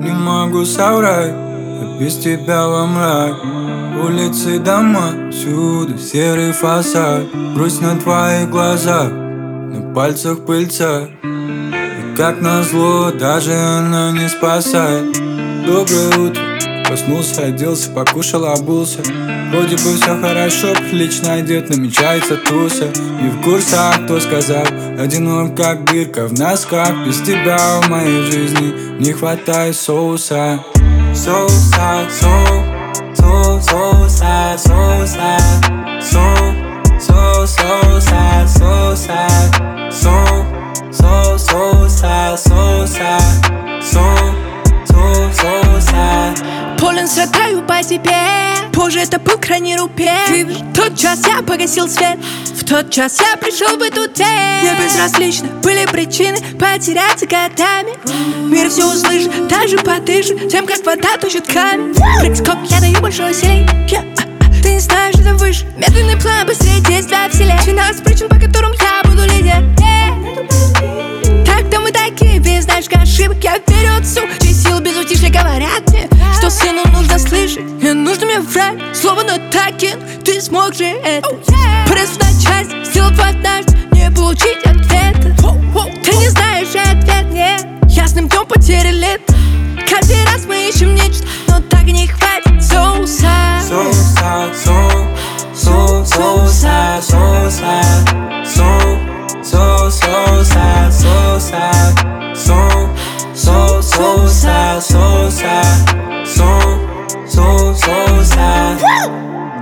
Не могу соврать, я без тебя во мрак. Улицы, дома, всюду серый фасад. Грусть на твоих глазах, на пальцах пыльца. И как назло, даже она не спасает. Доброе утро, проснулся, оделся, покушал, обулся. Вроде бы все хорошо, прилично одет, намечается туса. Не в курсах, кто сказал, одинок как дырка в носках. Без тебя в моей жизни не хватает соуса. Соуса, соуса, соуса, соуса, соуса, соуса. Полен страдаю по тебе. Позже это был крайний рубеж. В тот час я погасил свет, в тот час я пришел в эту тень. Мне безразлично были причины потеряться годами. Мир все услышит, даже подышит тем, как вода тушит камень. Прыг-скок, я даю больше усилий. Ты не знаешь, это выше. Медленный план, быстрее действия вселенной. 12 причин, по которым я буду лидер. Так-то мы такие, без знаешь, ошибок. Я верю отцу, чьи силы без утишья говорят мне, что сыну нужно слышать. Не нужно мне врать, слово но такин. Ты смог же это. Пресс на часть, сделал однажды, не получить ответа. Ты не знаешь ответ, нет. Ясным днем потеряли. Каждый раз мы ищем нечто, но так и не хватит соуса. Соуса, соуса, соуса, соуса, соуса, соуса, соуса.